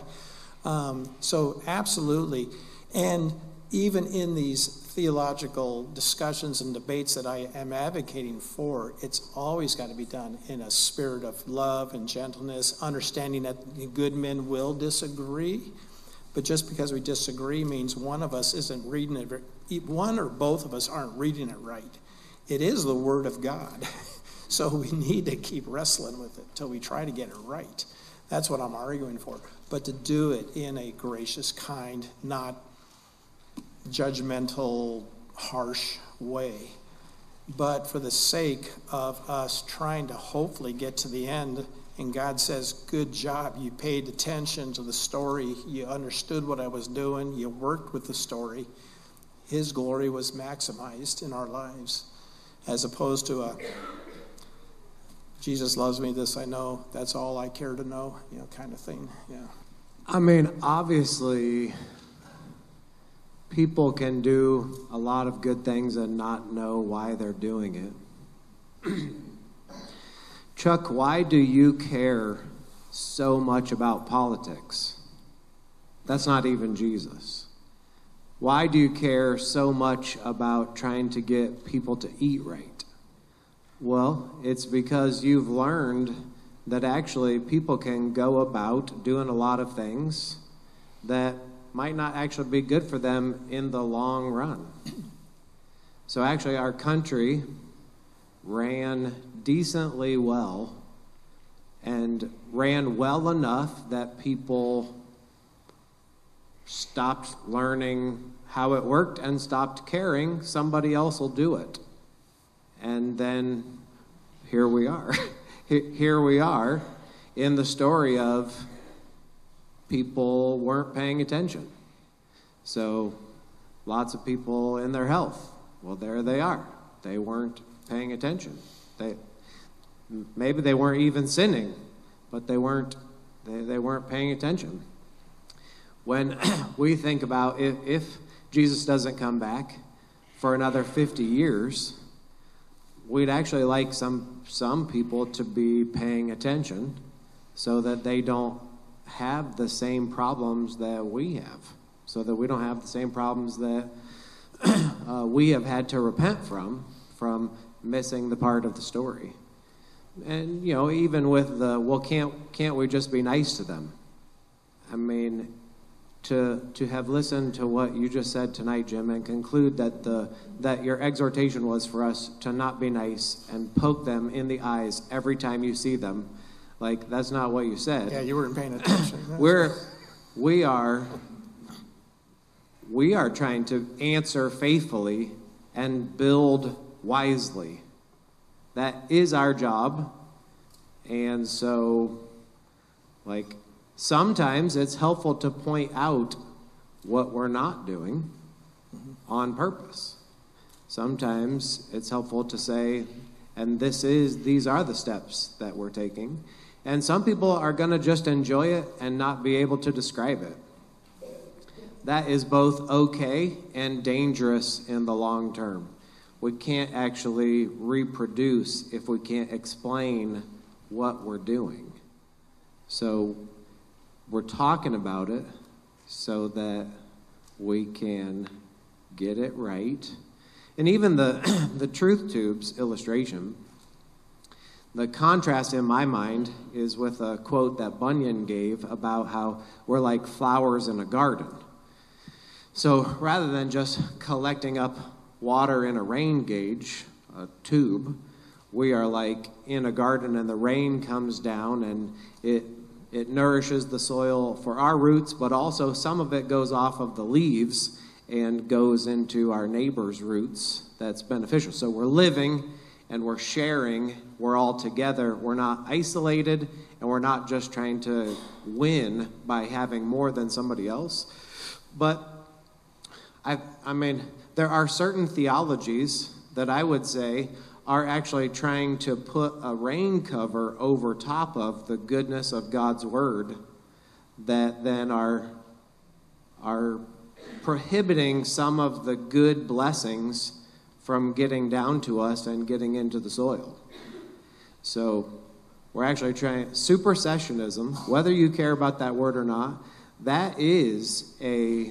So absolutely. And even in these theological discussions and debates that I am advocating for, it's always got to be done in a spirit of love and gentleness, understanding that good men will disagree. But just because we disagree means one of us isn't reading it, one or both of us aren't reading it right. It is the Word of God. So we need to keep wrestling with it till we try to get it right. That's what I'm arguing for. But to do it in a gracious, kind, not judgmental, harsh way. But for the sake of us trying to hopefully get to the end, and God says, good job, you paid attention to the story, you understood what I was doing, you worked with the story. His glory was maximized in our lives, as opposed to Jesus loves me, this I know, that's all I care to know, kind of thing. Yeah. I mean, obviously, people can do a lot of good things and not know why they're doing it. Chuck, why do you care so much about politics? That's not even Jesus. Why do you care so much about trying to get people to eat right? Well, it's because you've learned that actually people can go about doing a lot of things that might not actually be good for them in the long run. So actually our country ran decently well and ran well enough that people stopped learning how it worked and stopped caring. Somebody else will do it. And then here we are. Here we are in the story of people weren't paying attention. So lots of people in their health, well, there they are. They weren't paying attention. Maybe they weren't even sinning, but they weren't paying attention. When we think about if Jesus doesn't come back for another 50 years, we'd actually like some people to be paying attention so that they don't have the same problems that we have, so that we don't have the same problems that we have had to repent from missing the part of the story. And, even with can't we just be nice to them? I mean, to have listened to what you just said tonight, Jim, and conclude that your exhortation was for us to not be nice and poke them in the eyes every time you see them. Like, that's not what you said. Yeah, you weren't paying attention. We are trying to answer faithfully and build wisely. That is our job. And so, like, sometimes it's helpful to point out what we're not doing on purpose. Sometimes it's helpful to say, and these are the steps that we're taking. And some people are going to just enjoy it and not be able to describe it. That is both okay and dangerous in the long term. We can't actually reproduce if we can't explain what we're doing. So we're talking about it so that we can get it right. And even the Truth Tubes illustration, the contrast in my mind is with a quote that Bunyan gave about how we're like flowers in a garden. So rather than just collecting up water in a rain gauge, a tube, we are like in a garden, and the rain comes down and it nourishes the soil for our roots, but also some of it goes off of the leaves and goes into our neighbor's roots. That's beneficial. So we're living and we're sharing. We're all together. We're not isolated, and we're not just trying to win by having more than somebody else. But I mean, there are certain theologies that I would say are actually trying to put a rain cover over top of the goodness of God's word that then are prohibiting some of the good blessings from getting down to us and getting into the soil. So we're actually trying, supersessionism, whether you care about that word or not, that is a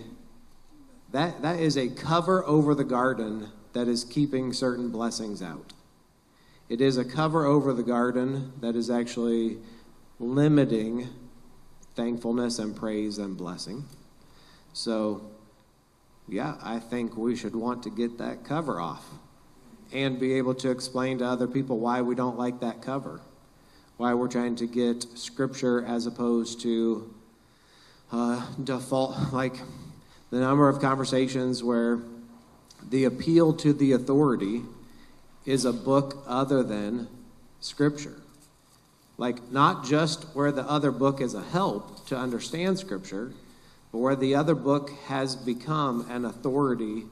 cover over the garden that is keeping certain blessings out. It is a cover over the garden that is actually limiting thankfulness and praise and blessing. So, yeah, I think we should want to get that cover off and be able to explain to other people why we don't like that cover, why we're trying to get Scripture as opposed to default, like the number of conversations where the appeal to the authority is a book other than Scripture. Like, not just where the other book is a help to understand Scripture, but where the other book has become an authority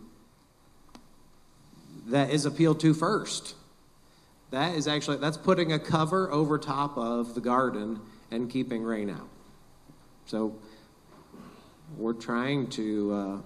that is appealed to first. That's putting a cover over top of the garden and keeping rain out. So we're trying to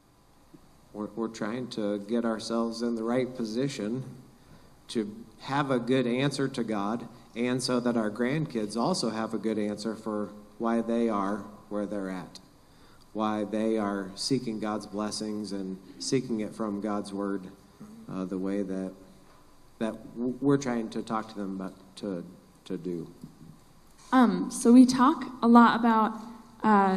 get ourselves in the right position to have a good answer to God, and so that our grandkids also have a good answer for why they are where they're at, why they are seeking God's blessings and seeking it from God's word, the way that we're trying to talk to them about to do. So we talk a lot about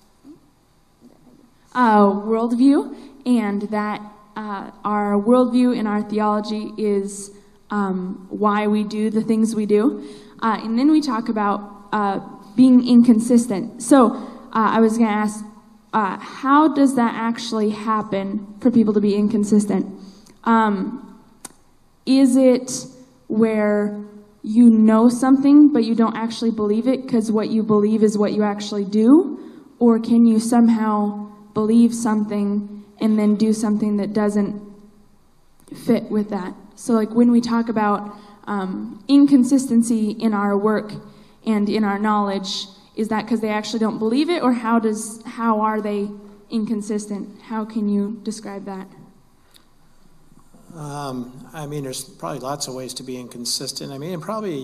worldview, and that our worldview and our theology is why we do the things we do. And then we talk about being inconsistent. So I was going to ask, how does that actually happen for people to be inconsistent? Is it where you know something but you don't actually believe it because what you believe is what you actually do? Or can you somehow believe something and then do something that doesn't fit with that? So like when we talk about inconsistency in our work and in our knowledge, is that because they actually don't believe it, or how are they inconsistent? How can you describe that? I mean, there's probably lots of ways to be inconsistent. I mean, and probably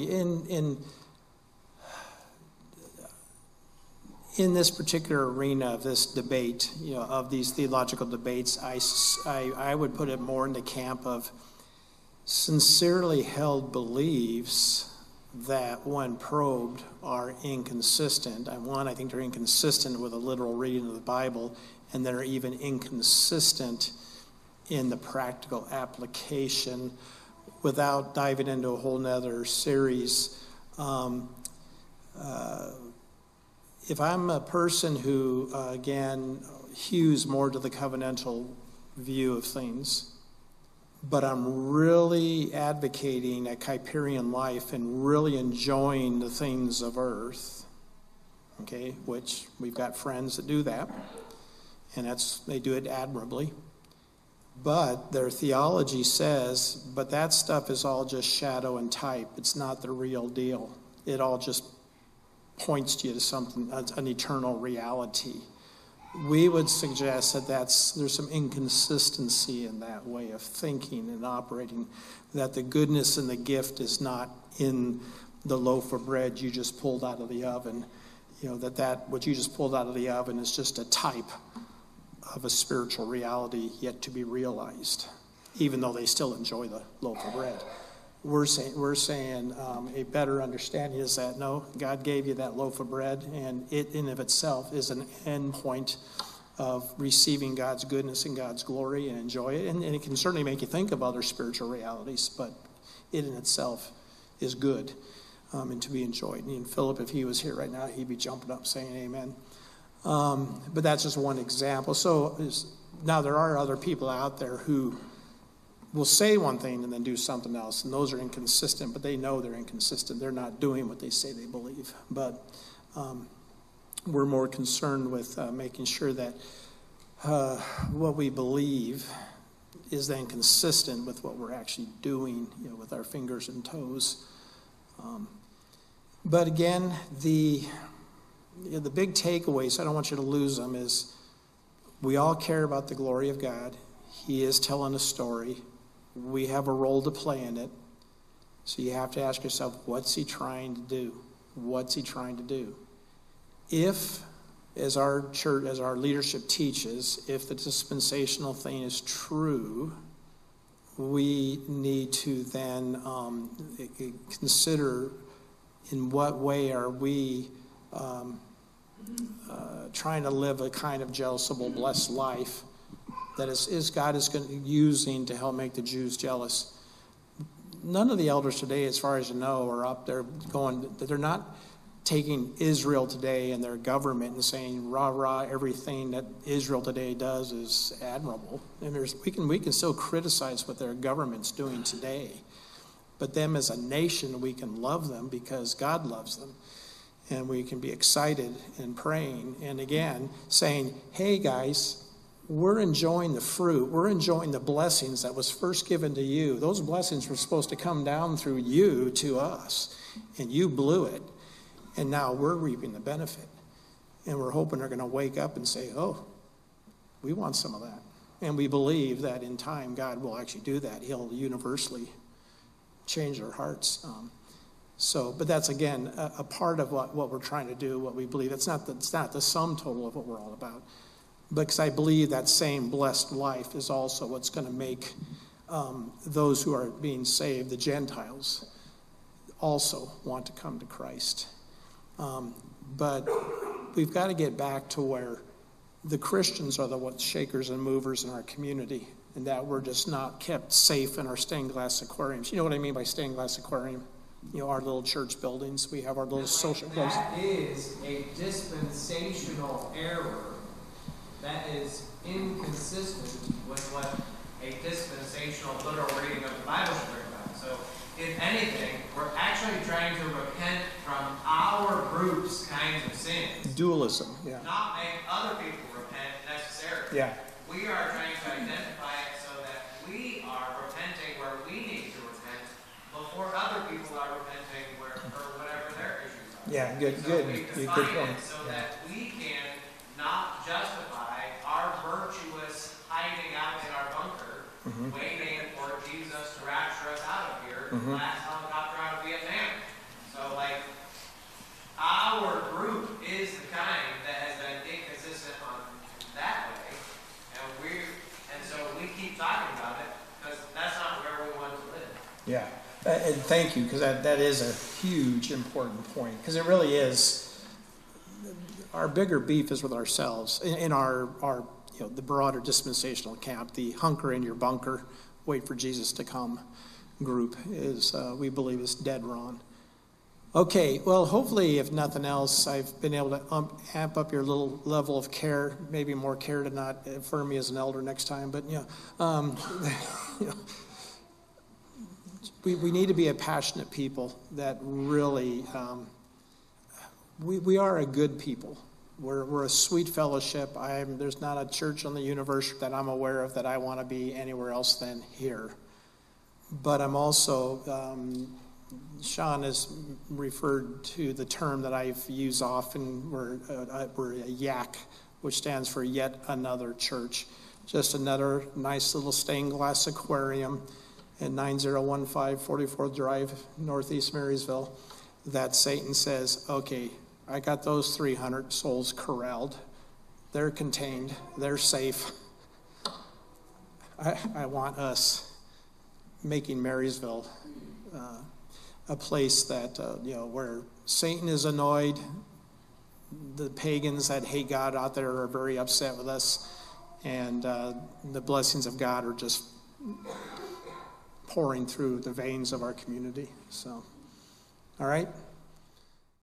in this particular arena of this debate, of these theological debates, I would put it more in the camp of sincerely held beliefs that, when probed, are inconsistent. And one, I think they're inconsistent with a literal reading of the Bible, and they're even inconsistent in the practical application. Without diving into a whole nother series, if I'm a person who, again, hews more to the covenantal view of things, but I'm really advocating a Kuyperian life and really enjoying the things of earth, okay, which we've got friends that do that, and they do it admirably. But their theology says, but that stuff is all just shadow and type. It's not the real deal. It all just points you to something, an eternal reality. We would suggest that there's some inconsistency in that way of thinking and operating, that the goodness and the gift is not in the loaf of bread you just pulled out of the oven. You know, that what you just pulled out of the oven is just a type of a spiritual reality yet to be realized, even though they still enjoy the loaf of bread. We're saying a better understanding is that, no, God gave you that loaf of bread, and it in of itself is an end point of receiving God's goodness and God's glory and enjoy it. And it can certainly make you think of other spiritual realities, but it in itself is good and to be enjoyed. And Philip, if he was here right now, he'd be jumping up saying amen. But that's just one example. So now there are other people out there who will say one thing and then do something else, and those are inconsistent, but they know they're inconsistent. They're not doing what they say they believe. But we're more concerned with making sure that what we believe is then consistent with what we're actually doing, you know, with our fingers and toes. But again, the big takeaways, I don't want you to lose them, is we all care about the glory of God. He is telling a story. We have a role to play in it. So you have to ask yourself, what's he trying to do? What's he trying to do? If, as our church, as our leadership teaches, if the dispensational thing is true, we need to then consider in what way are we trying to live a kind of jealousable, blessed life that is God is using to help make the Jews jealous. None of the elders today, as far as you know, are up there going, they're not taking Israel today and their government and saying, rah, rah, everything that Israel today does is admirable. And we can still criticize what their government's doing today. But them as a nation, we can love them because God loves them. And we can be excited and praying. And again, saying, hey guys, we're enjoying the fruit. We're enjoying the blessings that was first given to you. Those blessings were supposed to come down through you to us. And you blew it. And now we're reaping the benefit. And we're hoping they're going to wake up and say, oh, we want some of that. And we believe that in time God will actually do that. He'll universally change their hearts. But that's, again, a part of what we're trying to do, what we believe. It's not the sum total of what we're all about. Because I believe that same blessed life is also what's going to make those who are being saved, the Gentiles, also want to come to Christ. But we've got to get back to where the Christians are the shakers and movers in our community, and that we're just not kept safe in our stained glass aquariums. You know what I mean by stained glass aquarium? You know, our little church buildings. We have our little social clubs. That is a dispensational error that is inconsistent with what a dispensational literal reading of the Bible should bring about. So, if anything, we're actually trying to repent from our group's kinds of sins. Dualism, yeah. Not make other people repent necessarily. Yeah. We are trying to identify it so that we are repenting where we need to repent before other people are repenting for whatever their issues are. Yeah, good. We Good define point. it so that we can not justify our virtuous hiding out in our bunker, waiting for Jesus to rapture us out of here, the last helicopter out of Vietnam. So, our group is the kind that has been inconsistent on that way, and so we keep talking about it because that's not where we want to live. Yeah. And thank you, because that is a huge, important point, because it really is. Our bigger beef is with ourselves in our the broader dispensational camp. The hunker in your bunker, wait for Jesus to come group is, we believe, is dead wrong. Okay, well, hopefully, if nothing else, I've been able to amp up your little level of care, maybe more care to not affirm me as an elder next time, but, we need to be a passionate people that really, we are a good people. We're a sweet fellowship. There's not a church on the universe that I'm aware of that I want to be anywhere else than here. But I'm also, Sean has referred to the term that I've used often, we're a YAC, which stands for Yet Another Church. Just another nice little stained glass aquarium at 9015 44th Drive, Northeast Marysville, that Satan says, okay, I got those 300 souls corralled. They're contained. They're safe. I want us making Marysville a place that, where Satan is annoyed. The pagans that hate God out there are very upset with us. And the blessings of God are just pouring through the veins of our community. So, all right.